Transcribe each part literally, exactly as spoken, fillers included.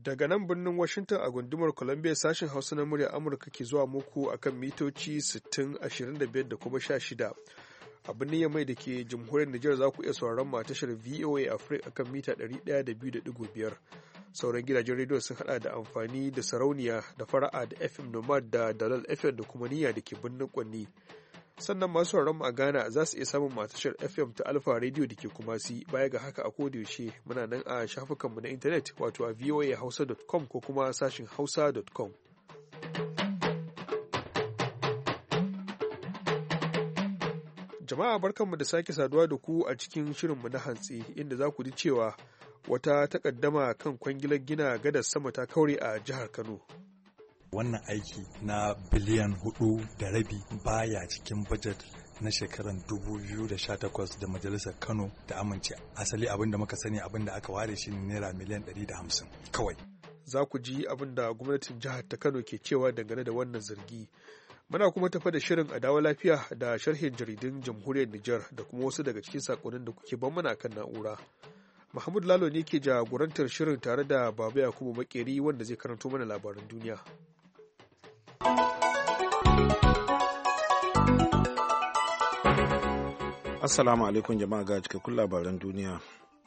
Daga nan birnin Washington a gundumar Columbia sashen Hausa na murya Amurka ke zuwa muku akan mitoci sittin, ashirin da biyar da kuma sha shida. A birnin Yamai da ke jamhuriyar Nijar za ku iya sauraron mu a tashar V O A Africa akan mita ɗari ɗaya da biyu da ɗigo biyar. Sauran gidajen rediyo sun hada da amfani da sarauniya da fara'a da F M Nomad da Dalal F M da kuma niyya da ke birnin Kwanni. Sannan masu sauraron mu a Ghana za su iya samun mu a tashar F M ta Alpha Radio da ke Kumasi. Baya ga haka a kodayaushe muna nan a shafukanmu na intanet wato a voa hausa dot com ko kuma sashin hausa dot com. Jama'a barkanmu da sake saduwa da ku a cikin shirinmu na hantsi inda za ku ji cewa wata takaddama kan kwangilar gina gadar sama ta kaure a jihar Kano. Wannan aiki na biliyan hudu da rabi baya cikin bajet na shekarar dubu biyu da sha takwas da majalisar Kano da amince. Asali abin da muka sani abin da aka ware shi ne naira miliyan ɗari da hamsin kawai. Za ku ji abin da gwamnatin jihar ta Kano ke cewa dangane da wannan zargi. Muna kuma tafa da shirin a dawo lafiya da sharhin jaridun jamhuriyar Nijar da kuma wasu daga cikin sakonnin da kuke ban mana kan na'ura. Mahmud Lalo ne ke jagorantar shirin tare da Baba Yakubu Makeri wanda zai karanto mana labaran duniya. Assalamu alaikum jama'a ga cikakkun labaran duniya.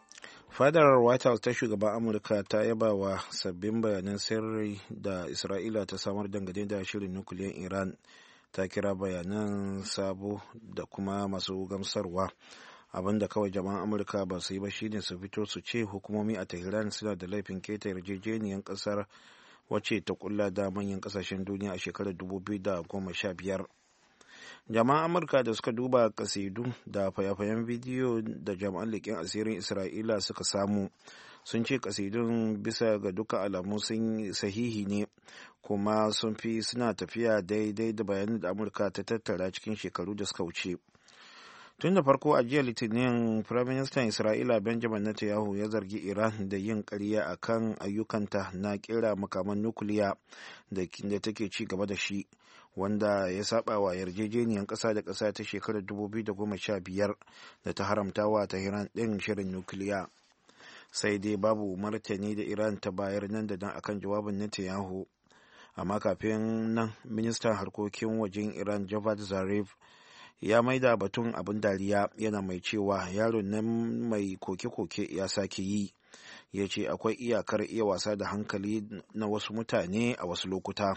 Fadar White House ta shugaban Amurka ta yaba wa sabbin bayanan sirri da Isra'ila ta samar dangane da shirin nukiliyan Iran. Ta kira bayanan sabo da kuma masu gamsarwa. Abinda kawai jama'an Amurka ba su yi ba shine su fito su ce hukumomi a Tehran suna da laifin keta yarjejeniyar kasar wacce ta kulla da manyan kasashen duniya a shekarar dubu biyu da goma sha biyar. Jama'an Amurka da suka duba kasidu da fayafayen bidiyo da jama'an leƙen asirin Isra'ila suka samu sun ce kasidun bisa ga duka alamu sun sahihi ne kuma sun fi suna tafiya daidai da bayanan da Amurka ta tattara cikin shekaru da suka wuce. Tun da farko a jiya Litinin, Firaministan Isra'ila Benjamin Netanyahu ya zargi Iran da yin ƙarya a kan ayyukanta na ƙera makaman nukiliya da take ci gaba da shi, wanda ya saba wa yarjejeniyar ƙasa da ƙasa ta shekarar dubu biyu da goma sha biyar da ta haramta wa Tehran ɗin shirin nukiliya. Sai dai babu martani da Iran ta bayar nan da nan akan jawabin Netanyahu. Amma kafin nan, ministan harkokin wajen Iran Javad Zarif ya maida batun abin dariya yana mai cewa yaron nan mai koke-koke ya sake yi. Ya ce akwai iyakar iya wasa da hankali na wasu mutane a wasu lokuta.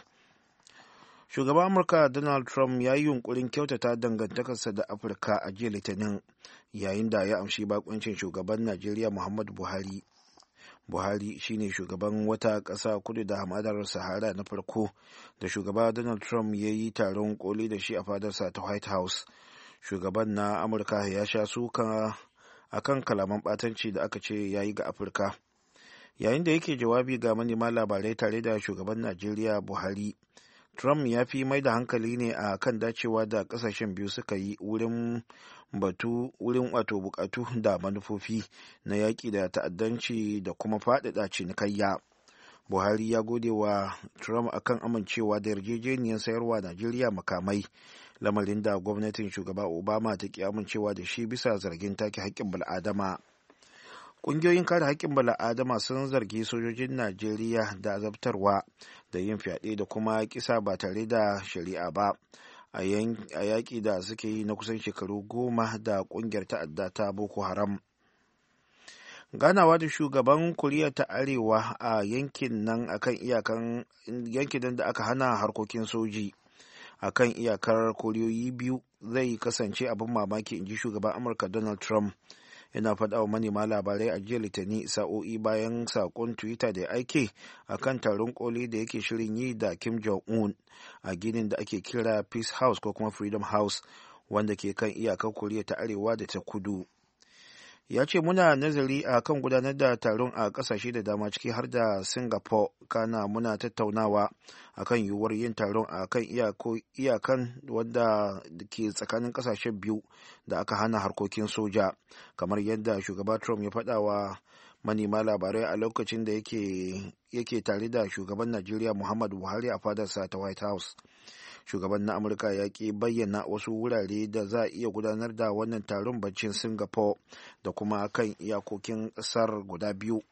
Shugaban Amurka Donald Trump ya yi yunkurin kyautata dangantakarsa da Afirka a jiya Litinin yayin da ya amshi bakuncin shugaban Najeriya Muhammadu Buhari. Buhari shine shugaban wata ƙasa kudu da hamadar Sahara na farko da shugaba Donald Trump ya yi taron koli da shi a fadarsa ta White House. Shugaban na Amurka ya sha suka akan kalaman ɓatanci da aka ce ya yi ga Afirka. Yayin da yake jawabi ga manema labarai tare da shugaban Najeriya Buhari, Trump ya fi mai da hankali ne a kan dacewa da kasashen biyu suka yi wurin batu wurin wato bukatu da manufofi na yaƙi da ta'addanci da kuma faɗaɗa cinikayya. Buhari ya gode wa Trump akan amincewa da yarjejeniyar sayarwa Najeriya makamai, lamarin da gwamnatin shugaba Obama ta ki amincewa da shi bisa zargin take haƙƙin bal'adama. Ƙungiyoyin kare haƙƙin bala'adama sun zargi sojojin Najeriya da azabtarwa da yin fyaɗe da kuma kisa ba tare da shari'a ba a yaƙi da suke yi na kusan shekaru goma da ƙungiyar ta'adda ta Boko Haram. Ganawa da shugaban Koriya ta Arewa a yankin nan akan iyakan yankin da aka hana harkokin soji akan iyakar koriyoyi biyu zai kasance abin mamaki, in ji shugaban Amurka Donald Trump. Yana faɗa wa manema labarai a jiya Litinin sa'o'i bayan saƙon Twitter da ya aike a kan taron koli da yake shirin yi da Kim Jong-un a ginin da ake kira Peace House ko kuma Freedom House wanda ke kan iyakar Koriya ta Arewa da ta Kudu. Ya ce muna nazari a kan gudanar da taron a ƙasashe da dama ciki har da Singapore, kana muna tattaunawa a kan yiwuwar yin taron a kan iyakan wanda ke tsakanin ƙasashen biyu da aka hana harkokin soja, kamar yadda shugaba Trump ya faɗa wa manema labarai a lokacin da yake, yake tare da shugaban Najeriya Muhammadu Buhari a fadarsa ta White House. Shugaban na Amurka ya ki bayyana wasu wurare da za a iya gudanar da wannan taron baccin Singapore da kuma kan iyakokin ƙasar guda biyu.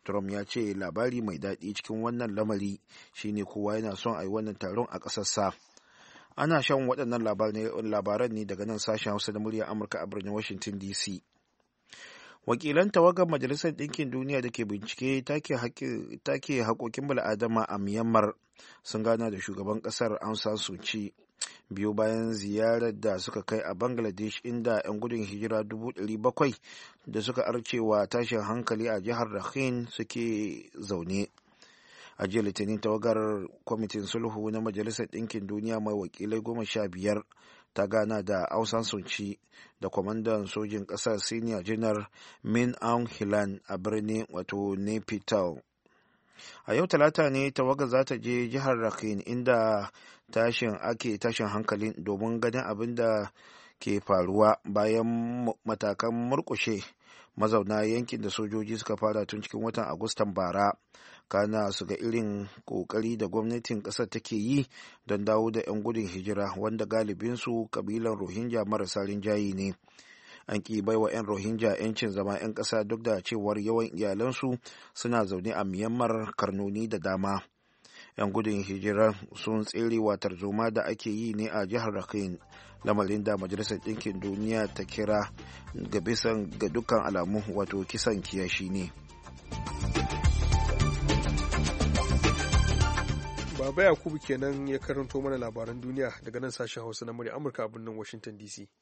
Trump ya ce labari mai daɗi cikin wannan lamari shine kowa yana son a yi wannan taron a ƙasarsa. Ana shan waɗannan labaran ne daga nan sashen Hausa da muryar Amurka a birnin Washington D C. Wakilan tawagar Majalisar Ɗinkin Duniya da ke bincike take haƙoƙin bala'adama a Myanmar sun gana da shugaban ƙasar Aung San Suu Kyi biyu bayan ziyarar da suka kai a Bangladesh, inda 'yan gudun hijira dubu ɗari bakwai da suka arcewa tashin hankali a jihar Rakhine suke zaune. A jiya Litinin, tawagar kwamitin sulhu na Majalisar Ɗinkin Duniya mai wakilai goma sha biyar ta gana da Aung San Suu Kyi da kwamandan sojin ƙasar Senior General Min Aung Hlaing a birnin wato Naypyidaw. A yau Talata ne tawagar za ta je jihar Rakhine, inda tashin ake tashin hankalin domin ganin abin da ke faruwa bayan matakan murƙushe mazauna yankin da sojoji suka fara tun cikin watan Agustan bara. Kana su ga irin kokari da gwamnatin ƙasar take yi don dawo da 'yan gudun hijira wanda galibinsu kabilan Rohingya marasa rinjaye ne. An ki baiwa 'yan Rohingya 'yancin zama 'yan ƙasa duk da cewar yawan iyalansu suna zaune a Myanmar karnoni da dama. 'Yan gudun hijira sun tserewa tarzoma da ake yi ne a jihar Rakhine, lamarin da Majalisar Ɗinkin Duniya ta kira ga bisan ga dukkan alamu wato kisan kiyashi ne. Baba Yakubu kenan ya karanto mana labaran duniya daga nan sashen Hausa na murya Amurka a birnin Washington D C.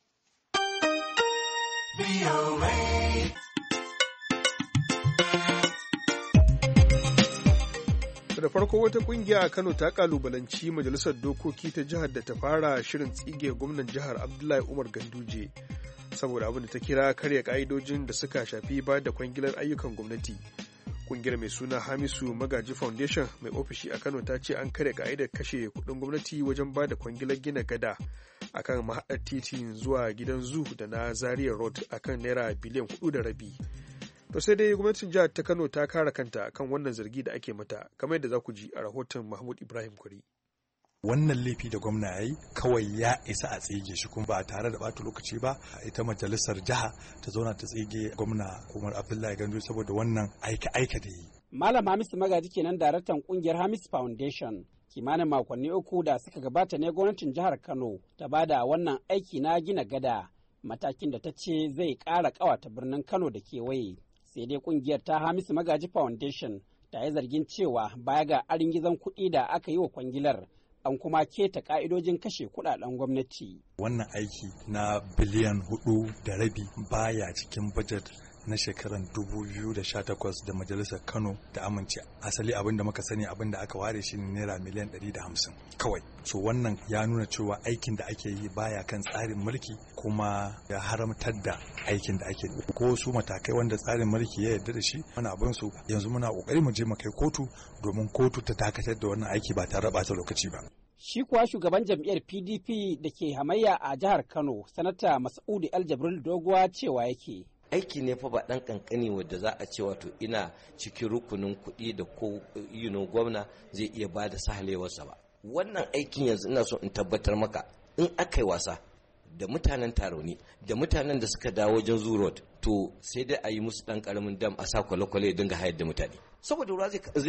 Da farko, wata kungiya a Kano ta kalubalanci majalisar dokoki ta jihar da ta fara shirin tsige gwamnan jihar Abdullahi Umar Ganduje saboda abin da ta kira karya ka'idojin da suka shafi ba da kwangilar ayyukan gwamnati. Kungiyar mai suna Hamisu Magaji Foundation mai ofishi a Kano ta ce an karya ka'idar kashe kudin gwamnati wajen ba da kwangilar gina gada akan mahaɗar titin zuwa gidan zoo da na Zaria Road akan naira biliyan hudu da rabi. To sai dai gwamnatin jihar ta Kano ta kare kanta kan wannan zargi da ake mata, kamar yadda za ku ji a rahoton Mahmud Ibrahim Kwari. Wannan laifi da gwamna ya yi kawai ya isa a tsige shi kuma ba tare da bata lokaci ba. Ita majalisar jiha ta zauna ta tsige gwamna Umar Abdullahi Ganduje saboda wannan aika-aika da yi. Malam Hamisu Magaji kenan daraktan kungiyar Hamis Foundation. Kimanin makonni uku da suka gabata ne gwamnatin jihar Kano ta bada wannan aiki na gina gada, matakin da ta ce zai ƙara ƙawata birnin Kano da kewaye. Sai dai kungiyar ta Hamisu Magaji Foundation ta yi zargin cewa baya ga aringizan kuɗi da aka yi wa kwangilar, an kuma keta ka'idojin kashe kudaden gwamnati. Wannan aiki na biliyan hudu da rabi baya cikin bajet na shekarar dubu biyu da sha takwas da majalisar Kano ta amince. Asali abin da muka sani abin da aka ware shi ne naira miliyan ɗari da hamsin kawai. So wannan ya nuna cewa aikin da ake yi baya kan tsarin mulki kuma ya haramtar da aikin da ake yi. Ko su matakai wanda tsarin mulki ya yarda da shi wani abin su yanzu muna kokari mu je mu kai kotu domin kotu ta dakatar da wannan aiki ba tare da ɓata lokaci ba. Shi kuwa shugaban jam'iyyar P D P da ke hamayya a jihar Kano, Sanata Mas'udu El-Jibril Doguwa cewa yake. Aiki ne fa ba ɗan ƙanƙani wadda za a ce wato ina cikin rukunin kuɗi da ko you know, gwamna zai iya ba da sahalewarsa ba. Wannan aikin yanzu ina so in tabbatar maka in aka yi wasa da mutanen Tarauni da mutanen da suka dawo wajen Zoo Road to sai dai a yi musu ɗan ƙaramin dam a sa kwale-kwale ya dinga hayar da mutane. Saboda ruwa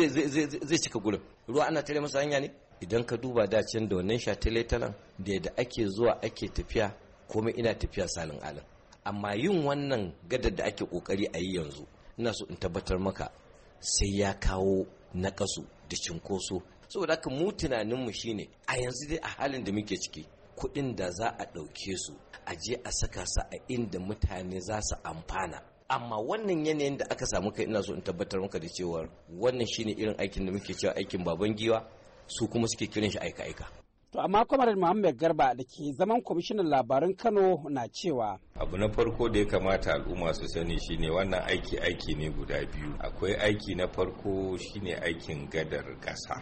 zai cika gurin. Ruwa ana tare masa hanya ne? Idan ka duba dacin da wannan shataletalen da yadda ake zuwa ake tafiya komai ina tafiya salin alin. Amma yin wannan gadar da ake kokari a yi yanzu ina so in tabbatar maka sai ya kawo naƙasu da cinkoso. Saboda haka mu tunaninmu shine a yanzu dai a halin da muke ciki kuɗin da za a ɗauke su a je a saka su a inda mutane za su amfana. Amma wannan yanayin da aka samu kai ina so in tabbatar maka da cewa wannan shine irin aikin da muke cewa aikin baban giwa, su kuma suke kiran shi aika-aika. To amma Kwamarar Muhammad Garba da ke zaman kwamishinan labarun Kano na cewa. Abu na farko da ya kamata al'umma su sani shine wannan aiki aiki ne guda biyu. Akwai aiki na farko shine aikin gadar ƙasa.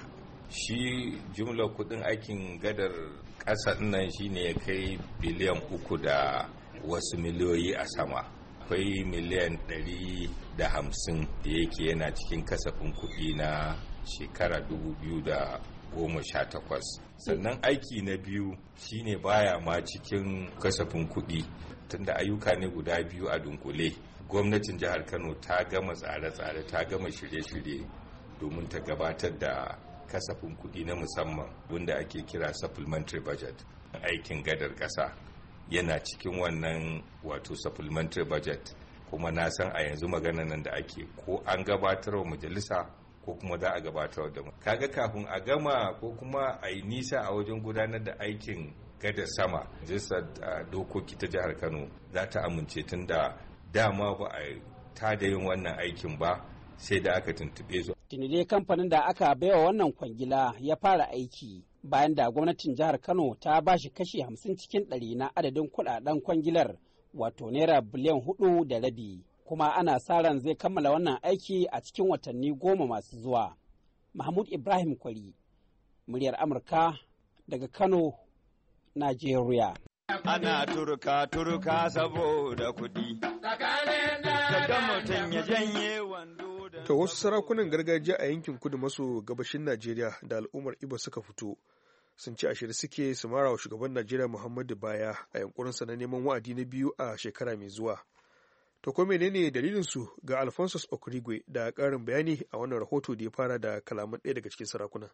Shi jumlar kudin aikin gadar ƙasa nan shine ya kai biliyan uku da wasu miliyoyi a sama. Akwai miliyan ɗari da hamsin da yake yana cikin kasafin kuɗi na shekara dubu biyu da goma sha takwas. Sannan aiki na biyu shine baya ma cikin kasafin kuɗi tunda ayyuka ne guda biyu a dunkule. Gwamnatin jihar Kano ta gama tsare-tsare, ta gama shirye-shirye domin ta gabatar da kasafin kuɗi na musamman wanda ake kira supplementary budget. Aikin gadar ƙasa yana cikin wannan wato supplementary budget, kuma na san a yanzu magana nan da ake ko an gabatar wa majalisa ko kuma za a gabatar da mu. Kaga kafin a gama ko kuma a yi nisa a wajen gudanar da aikin gadar sama, majalisar dokoki ta jihar Kano za ta amince tun da dama ba a tada yin wannan aikin ba sai da aka tuntube su. Tuni dai kamfanin da aka baiwa wannan kwangila ya fara aiki bayan da gwamnatin jihar Kano ta ba shi kashi hamsin cikin ɗari na adadin kuɗaɗen kwangilar, wato naira biliyan hudu da rabi. Kuma ana sa ran zai kammala wannan aiki a cikin watanni goma masu zuwa. Mahmud Ibrahim Kwari, muryar Amurka daga Kano, Najeriya. Ana turka turka saboda kuɗi. Daga mutum ya janye wando da. To wasu sarakunan gargajiya a yankin kudu maso gabashin Najeriya da al'ummar Ibo suka fito sun ci ashir suke su mara wa shugaban Najeriya Muhammadu baya a yankurinsa na neman wa'adi na biyu a shekara mai zuwa. To ko menene dalilin su ga Alphonsus Okurigwe da ƙarin bayani a wannan rahoto da ya fara da kalaman ɗaya daga cikin sarakuna.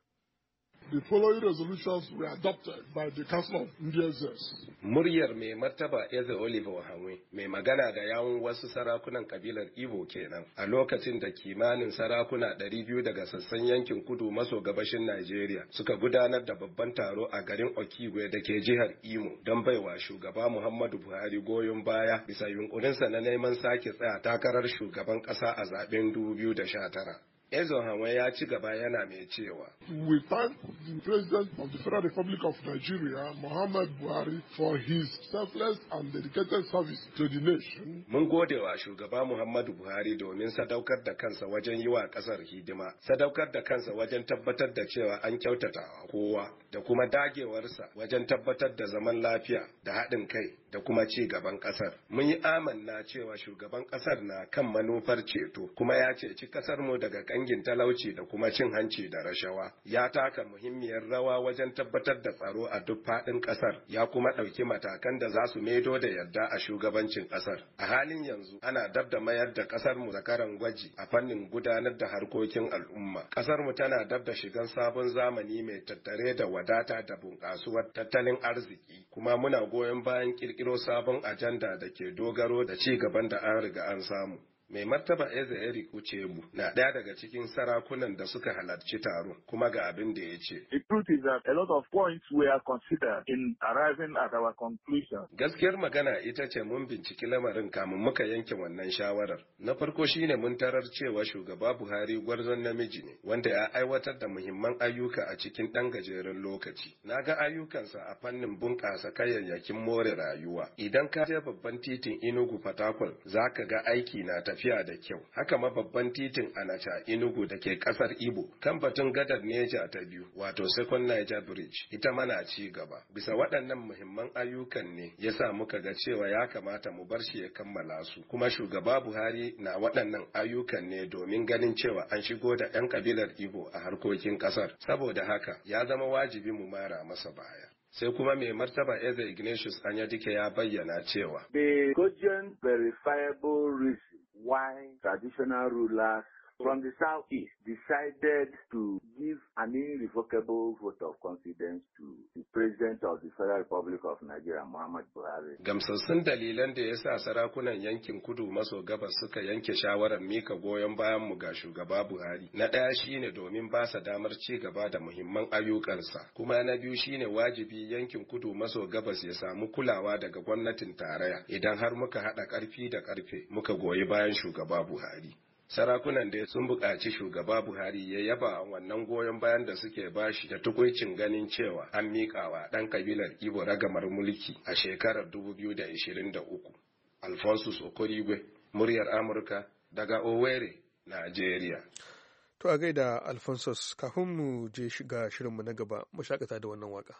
The following resolutions were adopted by the Council of Indians. Muryar mai martaba Eze Oliver Wahanwe mai magana da yawun wasu sarakunan kabilar Igbo kenan a lokacin da kimanin sarakuna ɗari biyu daga sassan yankin kudu maso gabashin Najeriya suka gudanar da babban taro a garin Okigwe da ke jihar Imo don baiwa shugaba Muhammadu Buhari goyon baya bisa yunkurinsa na neman sake tsaya takarar shugaban ƙasa a zaben dubu biyu da sha tara. Ezo Hawa ya ci gaba yana mai cewa. We thank the President of the Federal Republic of Nigeria, Muhammad Buhari, for his selfless and dedicated service to the nation. Mun gode wa shugaba Muhammadu Buhari domin sadaukar da kansa wajen yi wa ƙasar hidima, sadaukar da kansa wajen tabbatar da cewa an kyautata wa kowa, da kuma dagewarsa wajen tabbatar da zaman lafiya da haɗin kai da kuma ci gaban ƙasar. Mun yi amanna cewa shugaban ƙasar na kan manufar ceto, kuma ya ceci ƙasar mu daga kangin talauci da kuma cin hanci da rashawa. Ya taka muhimmiyar rawa wajen tabbatar da tsaro a duk faɗin ƙasar, ya kuma ɗauki matakan da za su maido da yarda a shugabancin ƙasar. A halin yanzu ana dab da mayar da ƙasar mu zakaran gwaji a fannin gudanar da harkokin al'umma. Ƙasar mu tana dab da shigan sabon zamani mai tattare da wadata da bunƙasuwar tattalin arziki, kuma muna goyon bayan ƙirƙiro sabon ajanda da ke dogaro da ci gaban da an riga an samu. Mai martaba Eze Eric Uchebu na ɗaya daga cikin sarakunan da suka halarci taron, kuma ga abin da ya ce. The truth is that a lot of points were considered in arriving at our conclusion. Gaskiyar magana ita ce mun binciki lamarin kamun muka yanke wannan shawarar. Na farko shine mun tarar cewa shugaba Buhari gwarzon namiji ne, wanda ya aiwatar da muhimman ayyuka a cikin ɗan gajeren lokaci. Na ga ayyukansa a fannin bunƙasa kayayyakin more rayuwa. Idan ka je babban titin Enugu Fatakwal, za ka ga aiki na tafiya. tafiya da kyau. Haka ma babban titin Anacha Enugu da ke kasar Igbo kan batun gadar Neja ta biyu wato Second Niger Bridge ita mana ci gaba. Bisa waɗannan muhimman ayyukan ne yasa muka ga cewa ya kamata mu bar shi ya kammala su. Kuma shugaba Buhari na waɗannan ayyukan ne domin ganin cewa an shigo da 'yan kabilar Igbo a harkokin ƙasar. Saboda haka ya zama wajibi mu mara masa baya. Sai kuma mai martaba Eze Ignatius Anyadike ya bayyana cewa. The cogent verifiable reason why traditional rulers from the southeast decided to give an irrevocable vote of confidence to the President of the Federal Republic of Nigeria, Muhammad Buhari. Gamsassun dalilan da ya sa sarakunan yankin kudu maso gabas suka yanke shawarar mika goyon bayan mu ga shugaba Buhari. Na ɗaya shine domin ba sa damar ci gaba da muhimman ayyukansa, kuma na biyu shine wajibi yankin kudu maso gabas ya samu kulawa daga gwamnatin tarayya idan har muka haɗa ƙarfi da ƙarfe muka goyi bayan shugaba Buhari. Sarakunan da sun buƙaci shugaba Buhari ya yaba wannan goyon bayan da suke bashi da tukuicin ganin cewa an miƙawa ɗan kabilar Igbo ragamar mulki a shekarar dubu biyu da ashirin da uku. Alphonsus Okorigwe, muryar Amurka daga Owerri, Najeriya. To a gaida Alphonsus, kafin mu je shiga shirinmu na gaba, mu shakata da wannan waka.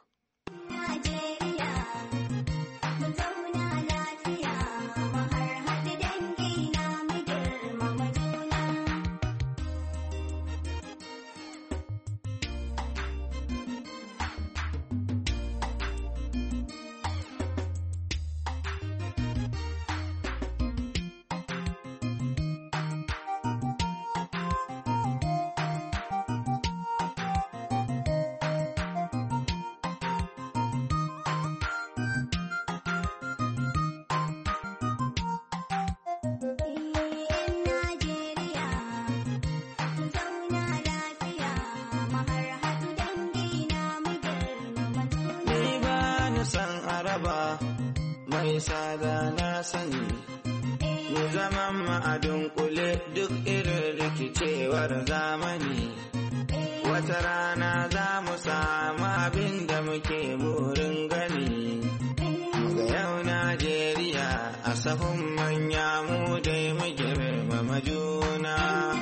nisa da na sani, mu zaman ma'adun kule duk irin rikicewar zamani. Wata rana za mu samu abin da muke burin gani. Ga yau Najeriya a sahun manya mu dai mu girmama juna.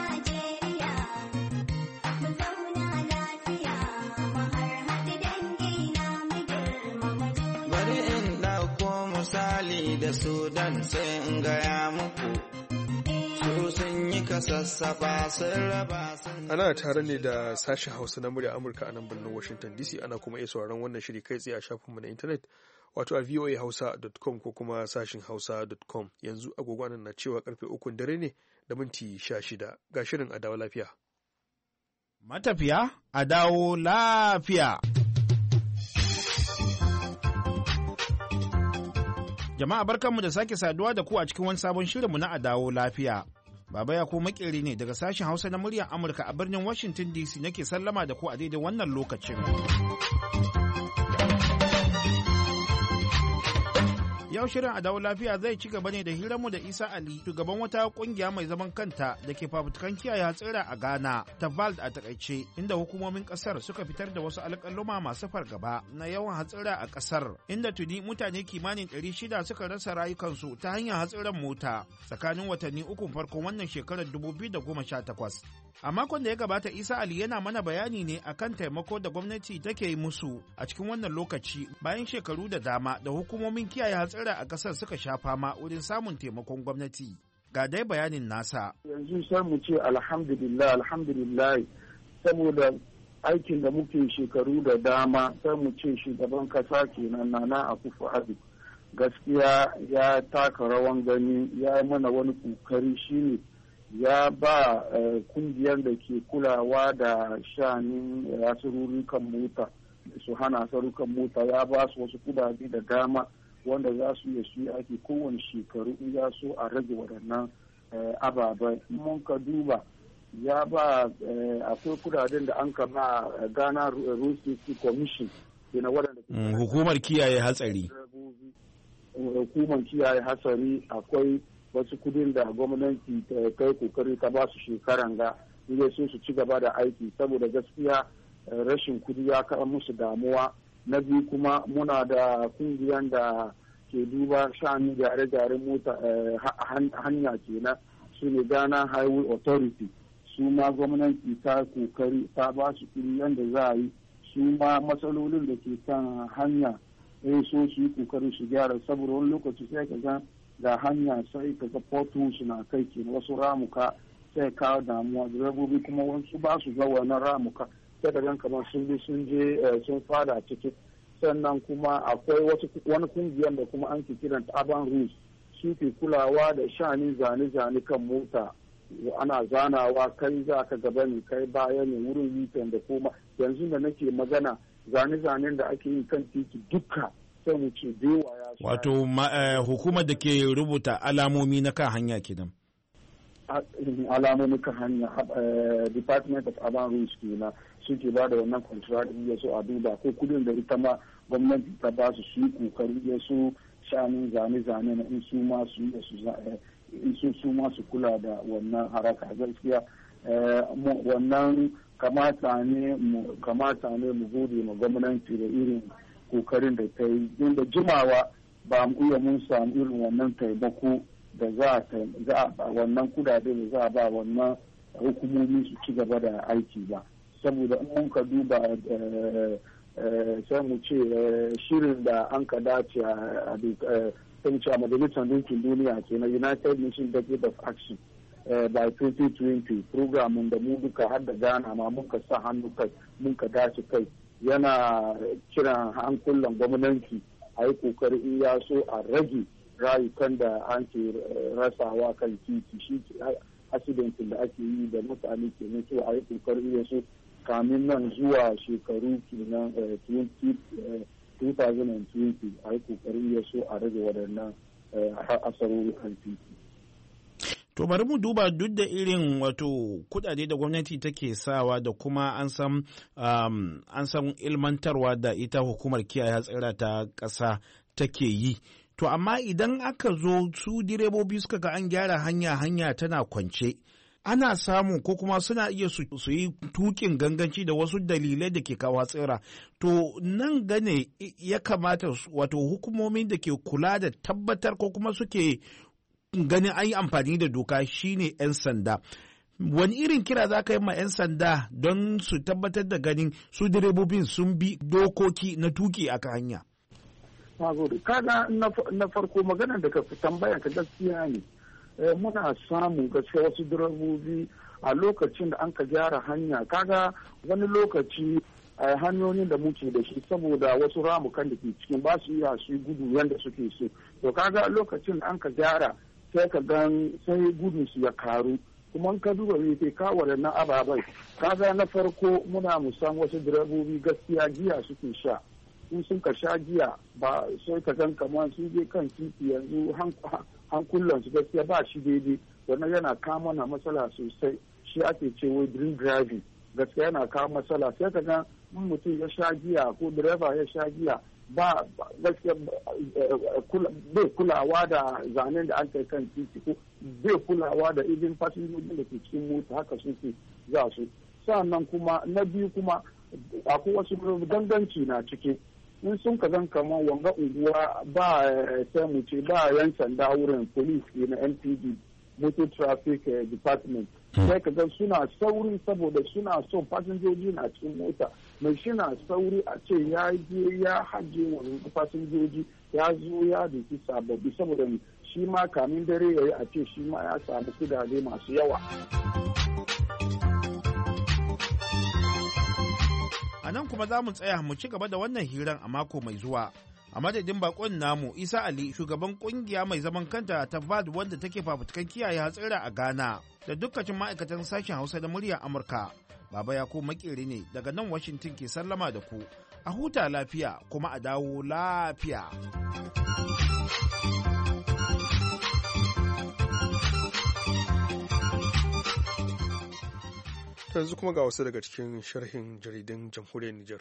Da Sudan sai in gaya muku su sun yi kasassafa sun raba sun. Ana tare ne da sashen Hausa na murya Amurka a nan birnin Washington D C. Ana kuma iya sauraron wannan shiri kai tsaye a shafinmu na intanet wato a voa hausa dot com ko kuma sashin hausa dot com. Yanzu agogo nan na cewa karfe ukun dare ne da minti sha shida. Ga shirin a dawo lafiya. Matafiya a dawo lafiya. Jama'a barkanmu da sake saduwa da ku a cikin wani sabon shirinmu na Adawo Lafiya. Baba ya ko makeri ne daga sashen Hausa na muryar Amurka a birnin Washington D C nake sallama da ku a daidai wannan lokacin. Yau shirin Adawo Lafiya zai ci gaba ne da hiranmu da Isa Ali, shugaban wata kungiya mai zaman kanta da ke fafutukan kiyaye hatsira a Ghana, ta V A L D a takaice, inda hukumomin kasar suka fitar da wasu alƙaluma masu fargaba na yawan hatsira a kasar, inda tuni mutane kimanin ɗari shida suka rasa rayukansu ta hanyar hatsiran mota tsakanin watanni uku farkon wannan shekarar dubu biyu da goma sha takwas. A makon da ya gabata Isa Ali yana mana bayani ne akan taimako da gwamnati take yi musu a cikin wannan lokaci bayan shekaru da dama da hukumomin kiyaye hatsira a kasar suka sha fama wurin samun taimakon gwamnati. Ga dai bayanin nasa. Yanzu sai mu ce alhamdulillah alhamdulillah saboda aikin da muke shekaru da dama sai mu ce shugaban kasa kenan Nana Akufo-Addo gaskiya ya taka rawan gani, ya mana wani kokari shine ya ba kungiyar da ke kulawa da shanin hatsarurrukan mota su hana sarukan mota, ya ba su wasu kudade da dama wanda za su iya su ake kowane shekaru in ya so a rage waɗannan ababai. Mun ka duba ya ba akwai kudaden da an kama Ghana Road Safety Commission na waɗanda hukumar kiyaye hatsari hukumar kiyaye hatsari akwai wasu kudin da gwamnati ta kai kokari ta ba su shekaran ga ile so su ci gaba da aiki saboda gaskiya rashin kudi ya kawo musu damuwa. Na biyu kuma muna da kungiyar da ke duba shani gyare-gyaren mota hanya kenan su ne Ghana Highway Authority, su ma gwamnati ta kokari ta ba su kudi yadda za a yi su ma matsalolin da ke kan hanya sai so su yi kokari su gyara saboda wani lokaci sai ka ga ga hanya sai ka ga potholes na kai ke wasu ramuka sai kawo damuwa, direbobi kuma wasu ba su ga wannan ramuka sai ka gan kamar sun bi sun je sun fada ciki. Sannan kuma akwai wasu wani kungiyar da kuma an ke kiran Urban Rules, su ke kulawa da shanin zane-zane kan mota, ana zanawa kai za ka gaba ne kai baya ne wurin weekend da kuma yanzu da nake magana zane-zanen da ake yi kan titi duka sai mu ce dewa ya sha. Wato uh, hukumar da ke rubuta alamomi na kan hanya kenan. Alamomi kan hanya uh, Department of Urban Rules kenan suke ba da wannan contract ya so a duba ko kudin da ita ma gwamnati ta ba su su yi kokari ya so shanin zane-zane na in su ma su in su su ma su kula da wannan haraka gaskiya wannan kamata ne mu kamata ne mu gode ma gwamnati da irin kokarin da ta yi inda jimawa ba mu iya mun samu irin wannan taimako da za a wannan kudade da za a ba wannan hukumomi su ci gaba da aiki ba saboda in mun ka duba sai mu ce shirin da an ka dace a a majalisar dinkin duniya ke na United Nations Decade of Action by twenty twenty programin da mu duka har da Ghana ma mun ka sa hannu kai mun ka dace kai yana kiran hankulan gwamnati a yi kokari in ya so a rage rayukan da an ke rasawa kan titi shi accidentin da ake yi da mutane ke mutu a yi kokari in ya so kamin nan zuwa shekaru kenan twenty twenty a yi kokari ya so a rage waɗannan asarori kan titi. To bari mu duba duk da irin wato kudade da gwamnati take sawa da kuma an san um, an san ilmantarwa da ita hukumar kiyaye hatsira ta ƙasa take yi. To amma idan aka zo su direbobi suka ga an gyara hanya hanya tana kwance, ana samu ko kuma suna iya su yi tukin ganganci da wasu dalilai da ke kawo tsira. To nan gane ya kamata wato hukumomin da ke kula da tabbatar ko kuma suke ganin an yi amfani da doka shine 'yan sanda. Wani irin kira za ka yi ma 'yan sanda don su tabbatar da ganin su direbobin sun bi dokoki na tuki a hanya? Kaga na farko maganar da ka tambaya ka gaskiya ne. Muna samu gaskiya wasu direbobi a lokacin da an ka gyara hanya. Kaga wani lokaci hanyoyin da muke da shi saboda wasu ramukan da ke cikin ba su iya su gudu yadda suke so. To kaga lokacin da an ka gyara sai ka gan sai gudu su ya karu. Kuma ka duba me ke kawo na ababai. Kaga na farko muna musan wasu direbobi gaskiya giya suke sha. In sun ka sha giya ba sai ka gan kamar sun je kan titi yanzu hankulan su gaskiya ba shi daidai, wannan yana kawo mana matsala sosai. Shi ake ce wai drink driving, gaskiya yana kawo matsala. Sai ka ga in mutum ya sha giya ko direba ya sha giya ba gaskiya bai kulawa da zanen da an kai kan titi ko bai kulawa da idin fasinjojin da ke cikin mota, haka suke za su. Sannan kuma na biyu kuma akwai wasu danganci na ciki. In sun ka zan kamar wanga unguwa ba sai mu ce ba yan sanda wurin police na N P D, motor traffic department, sai ka ga suna sauri saboda suna son fasinjoji na cikin mota, mai shi na sauri a ce ya je ya haje wani fasinjoji ya zo ya duki sababbi saboda shi ma kamin dare yayi a ce shi ma ya samu kudade masu yawa. A nan kuma za mu tsaya mu ci gaba da wannan hirar a mako mai zuwa. A madadin bakon namu Isa Ali, shugaban kungiya mai zaman kanta ta V A D wanda take fafutukan kiyaye hatsira a Ghana, da dukkanin ma'aikatan sashen Hausa da muryar Amurka. Baba Yakubu Makeri ne daga nan Washington ke sallama da ku. A huta lafiya kuma a dawo lafiya. Yanzu kuma ga wasu daga cikin sharhin jaridun jamhuriyar Nijar.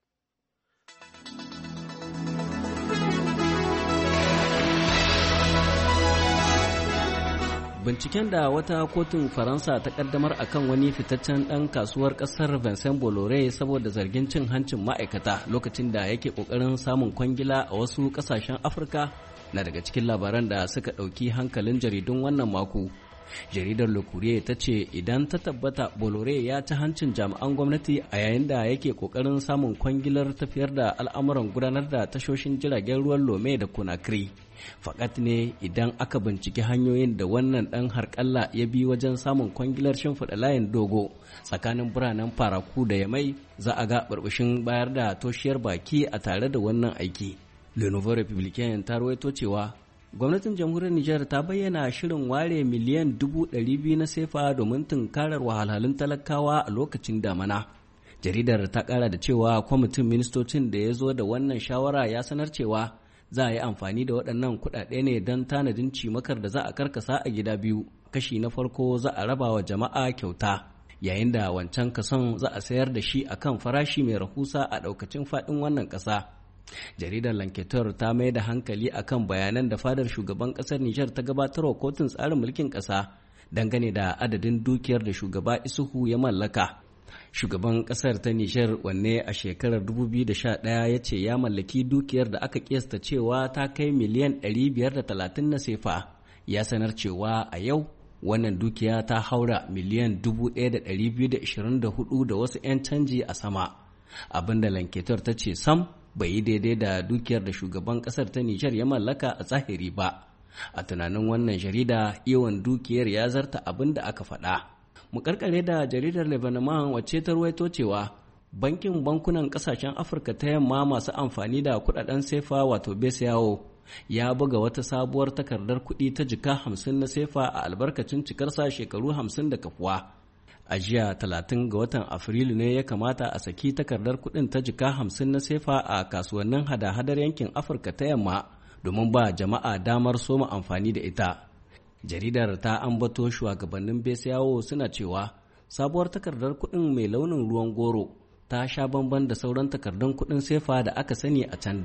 Binciken da wata kotun Faransa ta kaddamar akan wani fitaccen ɗan kasuwar ƙasar Vincent Bolloré saboda zargin cin hancin ma'aikata lokacin da yake ƙoƙarin samun kwangila a wasu ƙasashen Afirka na daga cikin labaran da suka ɗauki hankalin jaridun wannan mako. Jaridar Le Courrier ta ce idan ta tabbata Bolloré ya ci hancin jami'an gwamnati a yayin da yake kokarin samun kwangilar tafiyar da al'amuran gudanar da tashoshin jiragen ruwan Lome da Conakry. Fakat ne idan aka binciki hanyoyin da wannan ɗan harƙalla ya bi wajen samun kwangilar shimfiɗa layin dogo tsakanin biranen Faraku da Yamai, za a ga barbashin bayar da toshiyar baki a tare da wannan aiki. Le Nouveau Republicain ta rawaito cewa gwamnatin jamhuriyar Nijar ta bayyana shirin ware miliyan dubu ɗari biyu na sefa domin tunkarar wahalhalun talakawa a lokacin damana. Jaridar ta ƙara da cewa kwamitin ministocin da ya zo da wannan shawara ya sanar cewa za a yi amfani da waɗannan kuɗaɗe ne don tanadin cimakar da za a karkasa a gida biyu. Kashi na farko za a raba wa jama'a kyauta, yayin da wancan kason za a sayar da shi akan farashi mai rahusa a ɗaukacin faɗin wannan ƙasa. Jaridar Lanketer ta mai da hankali akan bayanan da fadar shugaban kasar Nijar ta gabatarwa kotun tsarin mulkin kasa dangane da adadin dukiyar da shugaba Isuhu ya mallaka. Shugaban kasar ta Nijar, wanne a shekarar dubu biyu da sha ɗaya ya ce ya mallaki dukiyar da aka kiyasta cewa ta kai miliyan ɗari biyar da talatin na sefa, ya sanar cewa a yau wannan dukiya ta haura miliyan dubu ɗaya da ɗari biyu da ashirin da hudu da wasu 'yan canji a sama. Abinda Lanketer ta ce sam bai yi daidai da dukiyar da shugaban kasar ta Nijar ya mallaka a zahiri ba. A tunanin wannan jarida, yawan dukiyar ya zarta abin da aka faɗa. Mu karkare da jaridar Lebanon wacce ta ruwaito cewa bankin bankunan kasashen Afirka ta yamma masu amfani da kudaden sefa wato B C A O ya buga wata sabuwar takardar kuɗi ta jika hamsin na sefa a albarkacin cikarsa shekaru hamsin da kafuwa. A jiya talatin ga watan Afrilu ne ya kamata a saki takardar kuɗin ta jika hamsin na sefa a kasuwannin hada-hadar yankin Afirka ta yamma domin ba jama'a damar soma amfani da ita. Jaridar ta ambato shugabannin B C A O suna cewa sabuwar takardar kuɗin mai launin ruwan goro ta sha bamban da sauran takardun kuɗin sefa da aka sani a can da.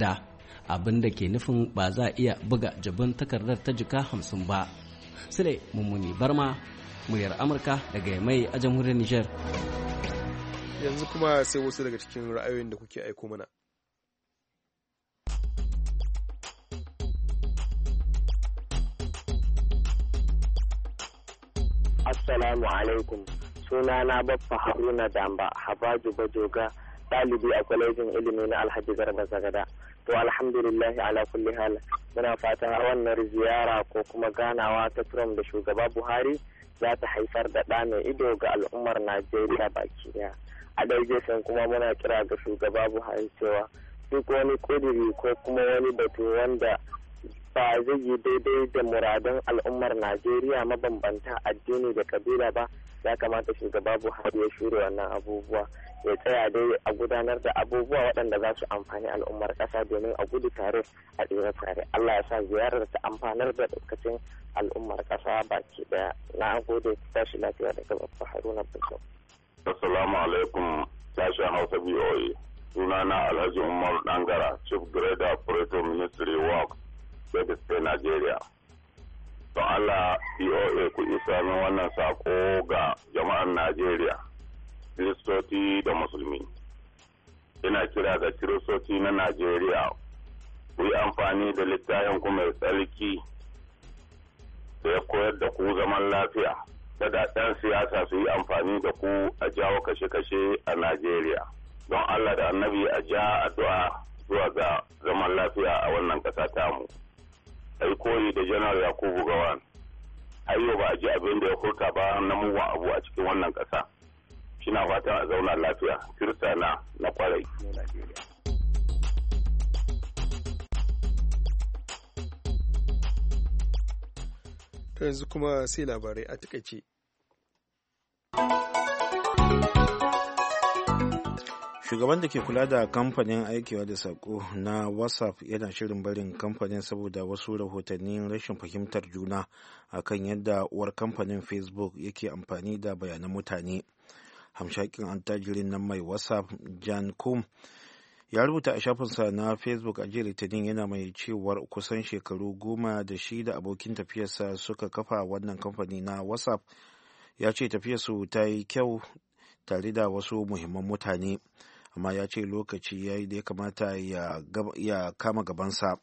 abin da ke nufin ba za a iya buga jabin takardar ta jika hamsin ba. Sule Mummuni Barma, muryar Amurka daga mai a jamhuriyar Nijar. Yanzu kuma sai wasu daga cikin ra'ayoyin da kuke aiko mana. Assalamu alaikum. Sunana Baffa Haruna Damba, Habaju Bajoga, ɗalibi a kwalejin ilimi na Alhaji Garba Zagada. To alhamdulillahi ala kulli hal, muna fatan wannan ziyara ko kuma ganawa ta Trump da shugaba Buhari za ta haifar da ɗa mai ido ga al'ummar Najeriya baki ɗaya. A ɗaya gefen kuma muna kira ga shugaba Buhari cewa duk wani ƙudiri ko kuma wani batu wanda ba zai yi daidai da muradun al'ummar Najeriya mabambanta addini da kabila ba, ya kamata shugaba Buhari ya shure wannan abubuwa, ya tsaya dai a gudanar da abubuwa waɗanda za su amfani al'ummar ƙasa domin a gudu tare a tsira tare. Allah ya sa ziyarar ta amfanar da ɗaukacin al'ummar ƙasa baki ɗaya. Na gode, tashi lafiya daga Baffa Haruna Bashir. Assalamu alaikum, sashen Hausa B O A. Sunana Alhaji Umar Dangara, Chief Grader Operator Ministry Works, Kebbi State, Nigeria. Don Allah B O A ku isa min wannan sako ga jama'ar Najeriya, Kiristoci da Musulmi. Ina kira ga Kiristoci na Najeriya, ku yi amfani da littafin ku mai tsarki da ya koyar da ku zaman lafiya. Kada ɗan siyasa su yi amfani da ku a jawo kashe-kashe a Najeriya. Don Allah da Annabi a ja addu'a zuwa ga zaman lafiya a wannan ƙasa tamu. Ai koyi da Janar Yakubu Gawan. Har yau ba a ji abin da ya furta ba na mugun abu a cikin wannan ƙasa. Shina fatan a zauna lafiya, Kirista na na kwarai. To yanzu kuma sai labarai a takaice. Shugaban da ke kula da kamfanin aikewa da sako na WhatsApp yana shirin barin kamfanin saboda wasu rahotannin rashin fahimtar juna akan yadda uwar kamfanin Facebook yake amfani da bayanan mutane. Hamshakin antajirin nan mai WhatsApp, Jan Koum, ya rubuta a shafinsa na Facebook a jiya Litinin yana mai cewar kusan shekaru goma da shi da abokin tafiyarsa suka kafa wannan kamfani na WhatsApp. Ya ce tafiyarsu ta yi kyau tare da wasu muhimman mutane, amma ya ce lokaci ya yi da ya kamata ya kama gabansa.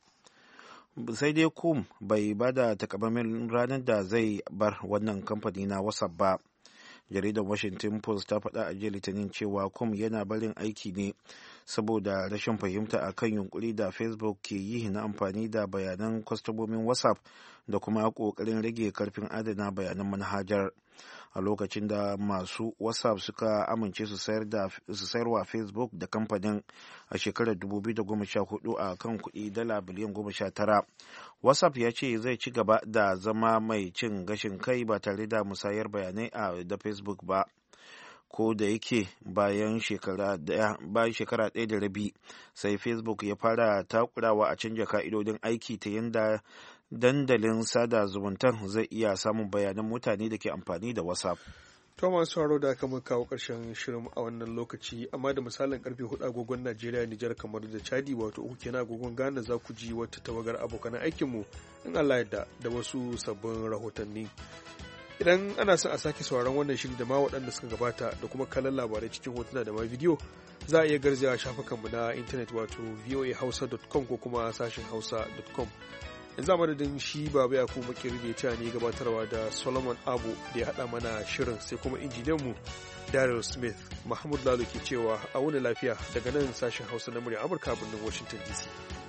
Sai dai Kum bai ba da takamaiman ranar da zai bar wannan kamfani na WhatsApp ba. Jaridar Washington Post ta faɗa a jiya Litinin cewa Kum yana barin aiki ne saboda rashin fahimta a kan yunkuri da Facebook ke yi na amfani da bayanan kwastomomin WhatsApp da kuma ƙoƙarin rage karfin adana bayanan manhajar. A lokacin da masu WhatsApp suka amince su sayar wa Facebook da kamfanin a shekarar dubu biyu da goma sha hudu a kan kuɗi dala biliyan goma sha tara. WhatsApp ya ce zai ci gaba da zama mai cin gashin kai ba tare da musayar bayanai a da Facebook ba. Ko da yake bayan shekara ɗaya bayan shekara ɗaya da rabi sai Facebook ya fara takurawa a canja ka'idodin aiki ta yadda dandalin sada zumuntan zai iya samun bayanan mutane da ke amfani da WhatsApp. Thomas Haro da aka muka kawo ƙarshen shirin a wannan lokaci, amma da misalin karfe hudu agogon Najeriya, Nijar, kamar da Chadi, wato uku kenan agogon Ghana, za ku ji wata tawagar abokan aikinmu in Allah yadda da wasu sabbin rahotanni. Idan ana son a sake sauraron wannan shiri da ma waɗanda suka gabata da kuma kallon labarai cikin hotuna da ma bidiyo, za a iya garzawa shafukanmu na intanet wato voa hausa dot com ko kuma sashin hausa dot com. yanzu a madadin shi baba ya kuma makeri da ya ta ne gabatarwa da Solomon Abu da ya haɗa mana shirin, sai kuma injiniyanmu Daryl Smith. Mahmud Lalo ke cewa a wuni lafiya daga nan sashen Hausa na murya Amurka birnin Washington D C.